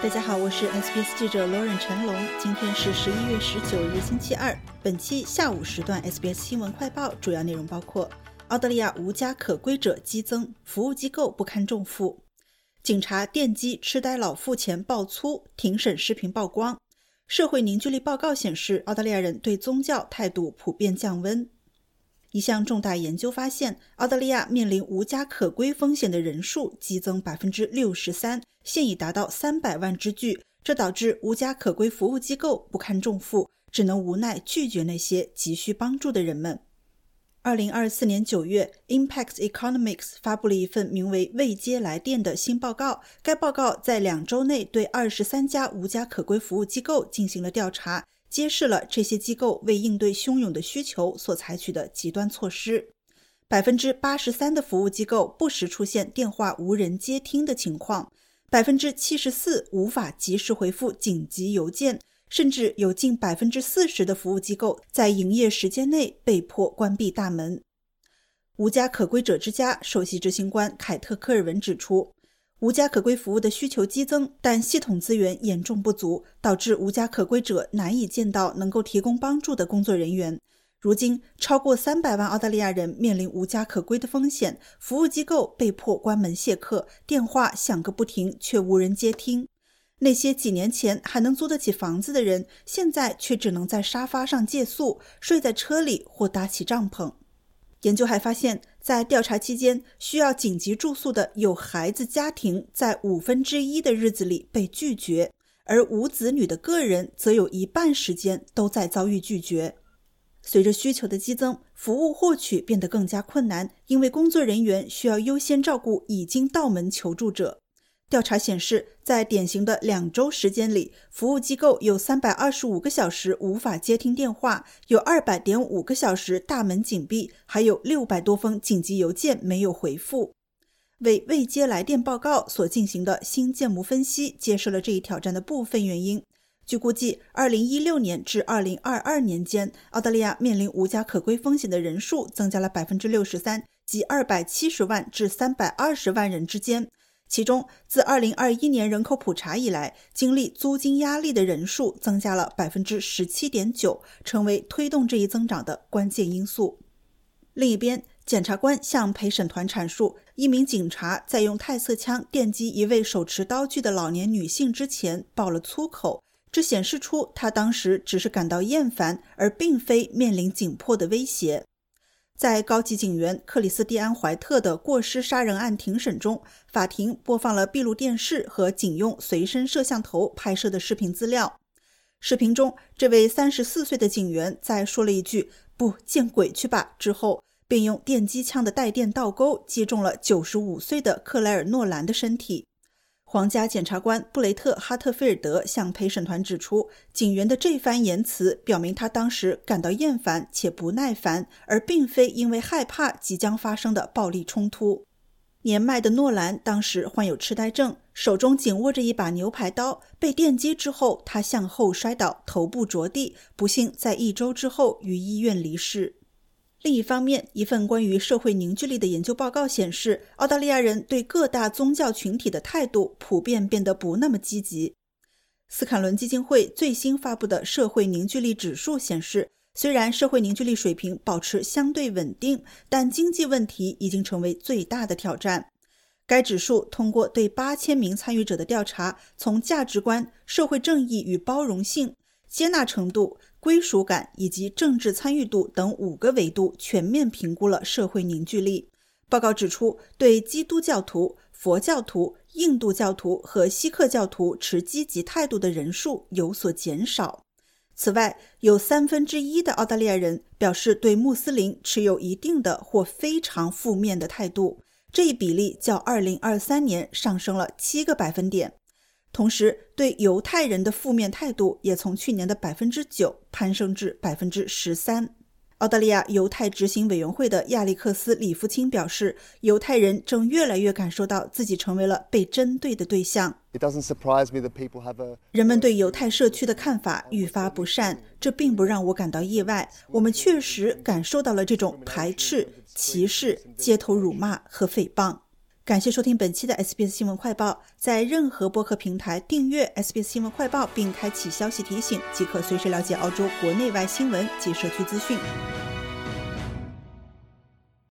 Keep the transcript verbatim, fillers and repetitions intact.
大家好，我是 S B S 记者 Lauren 陈龙。今天是十一月十九日星期二，本期下午时段 S B S 新闻快报主要内容包括：澳大利亚无家可归者激增，服务机构不堪重负；警察电击痴呆老妇前爆粗，庭审视频曝光；社会凝聚力报告显示，澳大利亚人对宗教态度普遍降温。一项重大研究发现，澳大利亚面临无家可归风险的人数激增 百分之六十三， 现已达到三百万之巨，这导致无家可归服务机构不堪重负，只能无奈拒绝那些急需帮助的人们。二零二四年九月 Impact Economics 发布了一份名为未接来电的新报告，该报告在两周内对二十三家无家可归服务机构进行了调查，揭示了这些机构为应对汹涌的需求所采取的极端措施。 百分之八十三 的服务机构不时出现电话无人接听的情况， 百分之七十四 无法及时回复紧急邮件，甚至有近 百分之四十 的服务机构在营业时间内被迫关闭大门。无家可归者之家首席执行官凯特·科尔文指出，无家可归服务的需求激增，但系统资源严重不足，导致无家可归者难以见到能够提供帮助的工作人员。如今，超过三百万澳大利亚人面临无家可归的风险，服务机构被迫关门谢客，电话响个不停却无人接听。那些几年前还能租得起房子的人，现在却只能在沙发上借宿，睡在车里或搭起帐篷。研究还发现，在调查期间，需要紧急住宿的有孩子家庭在五分之一的日子里被拒绝，而无子女的个人则有一半时间都在遭遇拒绝。随着需求的激增，服务获取变得更加困难，因为工作人员需要优先照顾已经到门求助者。调查显示，在典型的两周时间里，服务机构有三百二十五个小时无法接听电话，有 二百点五个小时大门紧闭，还有六百多封紧急邮件没有回复。为未接来电报告所进行的新建模分析揭示了这一挑战的部分原因。据估计，二零一六年至二零二二年间，澳大利亚面临无家可归风险的人数增加了 百分之六十三， 即二百七十万至三百二十万人之间。其中，自二零二一年人口普查以来，经历租金压力的人数增加了 百分之十七点九， 成为推动这一增长的关键因素。另一边，检察官向陪审团阐述，一名警察在用泰瑟枪电击一位手持刀具的老年女性之前爆了粗口，这显示出他当时只是感到厌烦，而并非面临紧迫的威胁。在高级警员克里斯蒂安·怀特的过失杀人案庭审中，法庭播放了闭路电视和警用随身摄像头拍摄的视频资料。视频中，这位三十四岁的警员在说了一句“不，见鬼去吧”之后，便用电击枪的带电倒钩击中了九十五岁的克莱尔·诺兰的身体。皇家检察官布雷特·哈特菲尔德向陪审团指出，警员的这番言辞表明他当时感到厌烦且不耐烦，而并非因为害怕即将发生的暴力冲突。年迈的诺兰当时患有痴呆症，手中紧握着一把牛排刀，被电击之后，他向后摔倒，头部着地，不幸在一周之后于医院离世。另一方面，一份关于社会凝聚力的研究报告显示，澳大利亚人对各大宗教群体的态度普遍变得不那么积极。斯坎伦基金会最新发布的社会凝聚力指数显示，虽然社会凝聚力水平保持相对稳定，但经济问题已经成为最大的挑战。该指数通过对八千名参与者的调查，从价值观、社会正义与包容性、接纳程度、归属感以及政治参与度等五个维度全面评估了社会凝聚力。报告指出，对基督教徒、佛教徒、印度教徒和锡克教徒持积极态度的人数有所减少。此外，有三分之一的澳大利亚人表示对穆斯林持有一定的或非常负面的态度，这一比例较二零二三年上升了七个百分点。同时，对犹太人的负面态度也从去年的 百分之九 攀升至 百分之十三。澳大利亚犹太执行委员会的亚历克斯·里夫钦表示，犹太人正越来越感受到自己成为了被针对的对象。人们对犹太社区的看法愈发不善，这并不让我感到意外。我们确实感受到了这种排斥、歧视、街头辱骂和诽谤。 感谢收听本期的 S B S 新闻快报，在任何播客平台订阅 S B S 新闻快报并开启消息提醒，即可随时了解澳洲国内外新闻及社区资讯。